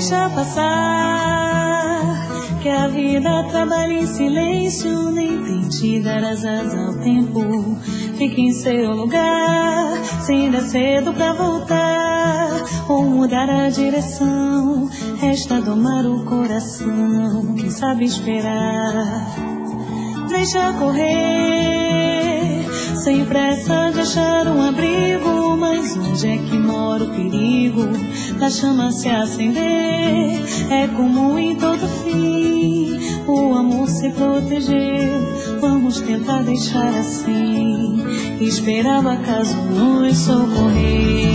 Deixa passar, que a vida trabalha em silêncio. Nem tente dar asas ao tempo. Fique em seu lugar, se ainda é cedo pra voltar ou mudar a direção. Resta domar o coração, quem sabe esperar. Deixa correr, sem pressa de achar um abrigo. Mas onde é que mora o perigo da chama se acender? É comum em todo fim o amor se proteger. Vamos tentar deixar assim, esperar o acaso nos socorrer.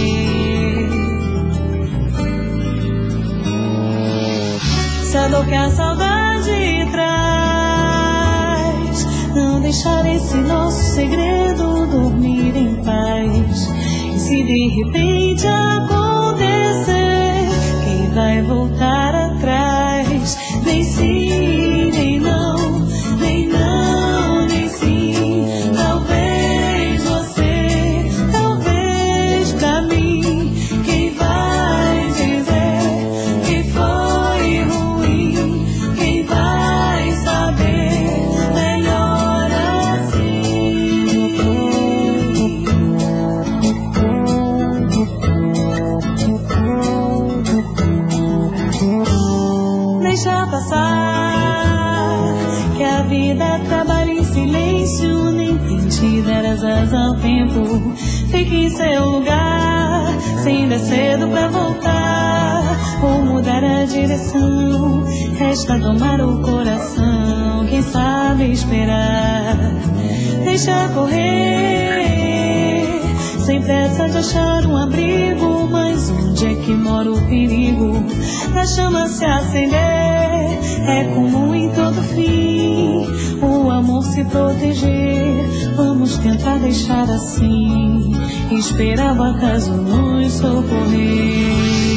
Se a dor que a saudade traz não deixar esse nosso segredo dormir em paz. E se de repente acontecer, quem vai voltar atrás? Nem sim, nem não, nem não, nem sim. Talvez você, talvez pra mim, quem vai dizer que foi ruim? Quem vai saber melhor assim? Deixa passar, que a vida trabalha em silêncio. Nem tente dar asas ao tempo. Fique em seu lugar, se ainda é cedo pra voltar ou mudar a direção. Resta domar o coração, quem sabe esperar. Deixa correr, sem pressa de achar um abrigo. Mas onde é que mora o perigo da chama se acender? É comum em todo fim o amor se proteger. Vamos tentar deixar assim, esperar o acaso nos socorrer.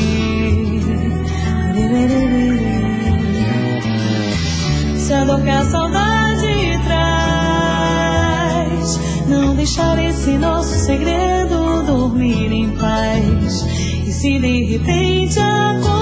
Se a dor que a saudade traz não deixar esse nosso segredo dormir em paz. E se de repente acontecer,